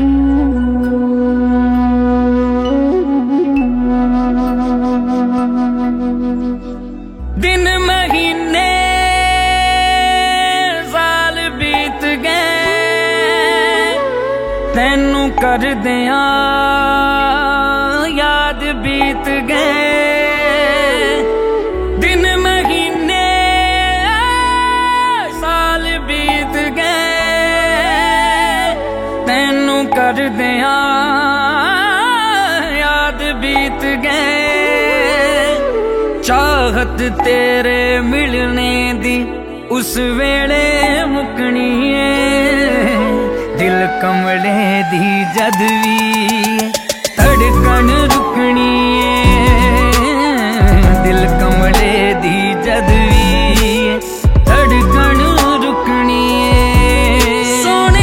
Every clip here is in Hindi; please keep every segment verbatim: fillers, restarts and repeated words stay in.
दिन महीने साल बीत गए, तैनू कर दिया याद बीत गए। दिन महीने साल बीत गए, तैनू कर दिया याद बीत गए। चाहत तेरे मिलने दी उस वेले मुकनी है, दिल कमले दी जद भी धड़कन रुकनी है। दिल कमले दी जद भी धड़कन रुकनी है। सोने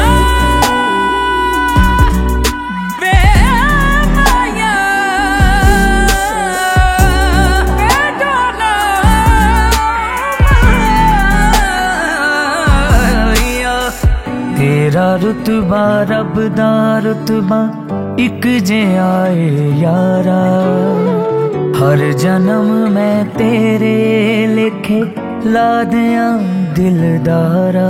तेरा रुतबा रब दा रुतबा इक जे आए यारा, हर जन्म मैं तेरे लेखे ला दिया दिलदारा।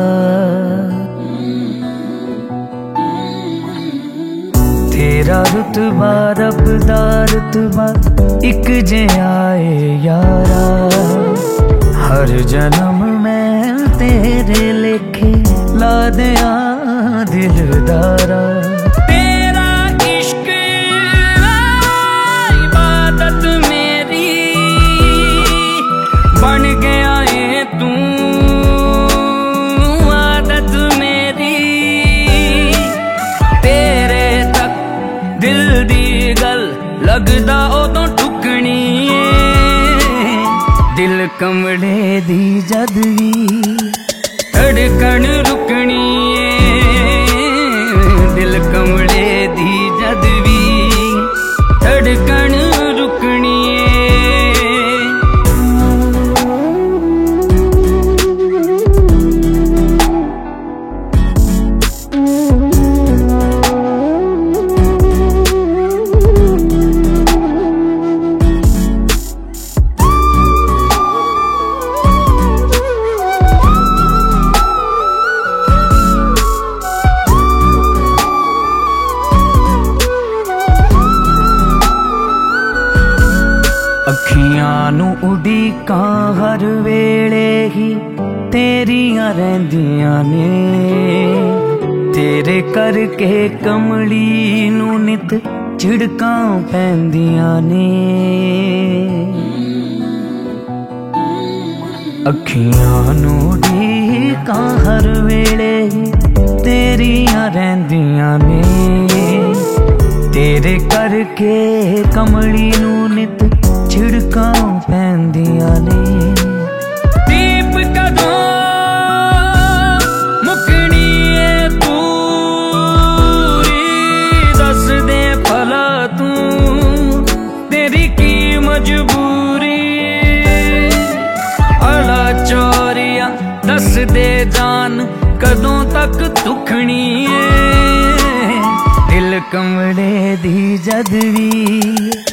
तेरा रुतबा रब दा रुतबा इक जे आए यारा, हर जन्म मैं तेरे लेखे ला दिया दिलदारा। तेरा इश्क इबादत मेरी बन गया है, तू आदत मेरी। तेरे तक दिल दी गल लगदा उदों टुकनी है, दिल कमले दी जद भी धड़कन रुकनी है। दिल कमले दी जद भी धड़कन रुकनी है। अखियां नू उड़ीकां हर वेले ही तेरियां रहिंदियां ने, तेरे करके कमली नू नित झिड़कां पैंदियां ने। अखियां नू उड़ीकां हर वेले ही तेरियां रहिंदियां ने, तेरे करके कमली नू नित झिड़कां पैंदियां ने। दीप कदों मुकनी है पूरी, दस दे भला तू तेरी की मजबूरी। अला चोरिया दस दे जान कदों तक दुखनी है, दिल कमले दी जद भी